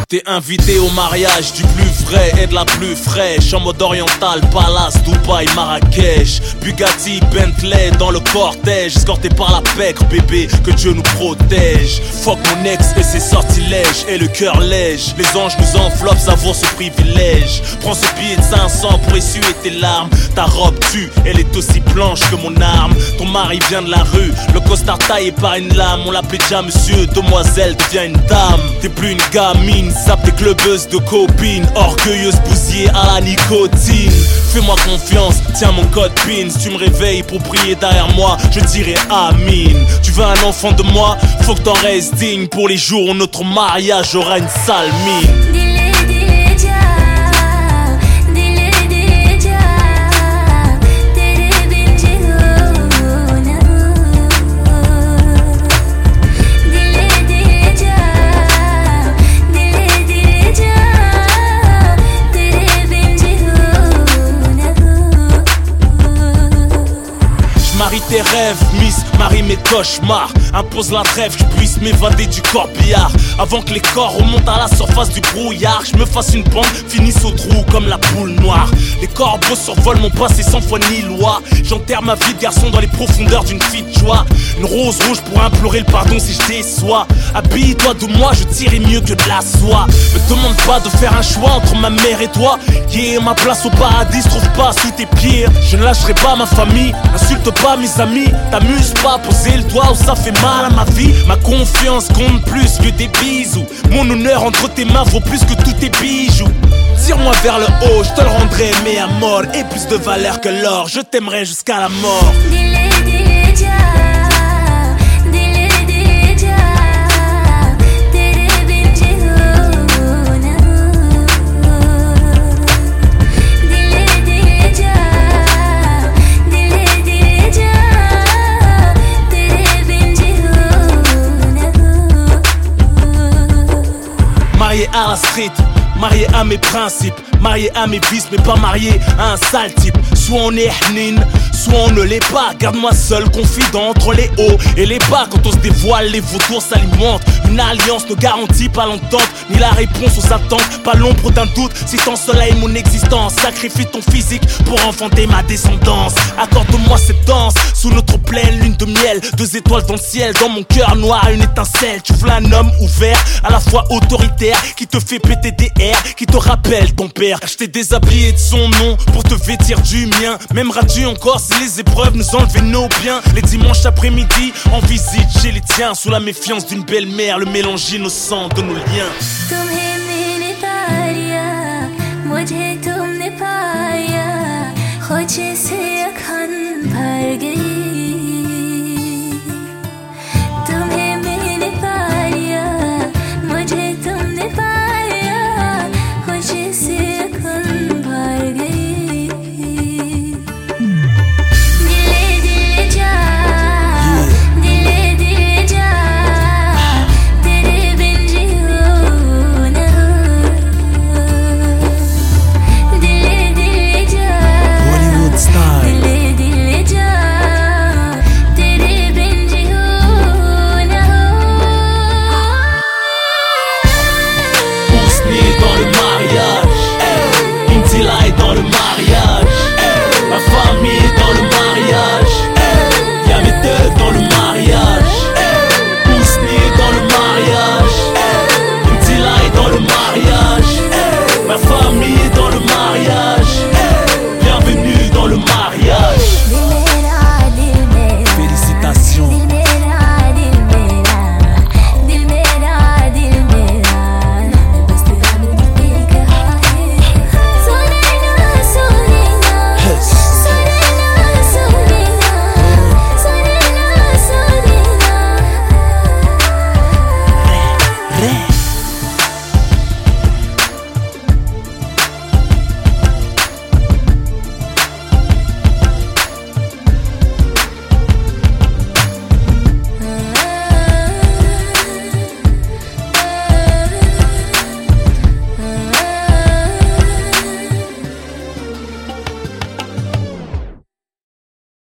T'es invité au mariage du plus vrai et de la plus fraîche. En mode oriental, Palace, Dubaï, Marrakech. Bugatti, Bentley dans le cortège. Escorté par la pègre, bébé, que Dieu nous protège. Fuck mon ex et ses sortilèges. Et le cœur lège, les anges nous enveloppent, savoure ce privilège. Prends ce billet de 500 pour essuyer tes larmes. Ta robe tue, elle est aussi blanche que mon arme. Ton mari vient de la rue, le costard taillé par une lame. On l'appelait déjà monsieur, demoiselle devient une dame. T'es plus une gamine, sape des clubeuses de copines. Orgueilleuse bousillée à la nicotine. Fais-moi confiance, tiens mon code PIN. Si tu me réveilles pour prier derrière moi, je dirai Amin. Tu veux un enfant de moi, faut que t'en restes digne. Pour les jours où notre mariage aura une sale mine. Marie tes rêves, Miss, marie mes cauchemars. Impose la trêve, que je puisse m'évader du corbillard. Avant que les corps remontent à la surface du brouillard. Je me fasse une bande, finisse au trou comme la poule noire. Les corbeaux survolent mon passé sans foi ni loi. J'enterre ma vie de garçon dans les profondeurs d'une fille de joie. Une rose rouge pour implorer le pardon si je déçois. Habille-toi de moi, je tirerai mieux que de la soie. Me demande pas de faire un choix entre ma mère et toi. Yeah, ma place au paradis se trouve pas sous tes pieds. Je ne lâcherai pas ma famille, n'insulte pas mes amis. T'amuses pas, poser le doigt où ça fait mal à ma vie. Ma confiance compte plus que des bisous. Mon honneur entre tes mains vaut plus que tous tes bijoux. Tire-moi vers le haut, je te le rendrai mais à mort. Et plus de valeur que l'or, je t'aimerai jusqu'à la mort. Marié à la street, marié à mes principes, marié à mes vices mais pas marié à un sale type. Soit on est hnine, soit on ne l'est pas. Garde-moi seul, confident entre les hauts et les bas. Quand on se dévoile, les vautours s'alimentent. Une alliance ne garantit pas l'entente, ni la réponse aux attentes. Pas l'ombre d'un doute, si t'ensoleilles mon existence. Sacrifie ton physique pour enfanter ma descendance. Accorde-moi cette danse, sous notre pleine lune de miel. 2 étoiles dans le ciel, dans mon cœur noir une étincelle. Tu veux un homme ouvert, à la fois autoritaire, qui te fait péter des airs, qui te rappelle ton père. Je t'ai déshabillé de son nom pour te vêtir du mien. M'aimeras-tu encore si les épreuves nous enlevaient nos biens? Les dimanches après-midi, en visite chez les tiens. Sous la méfiance d'une belle-mère, le mélange innocent de nos liens. तुम्हें मैंने पाया, मुझे तुमने पाया, खुशी से अखन भर गई.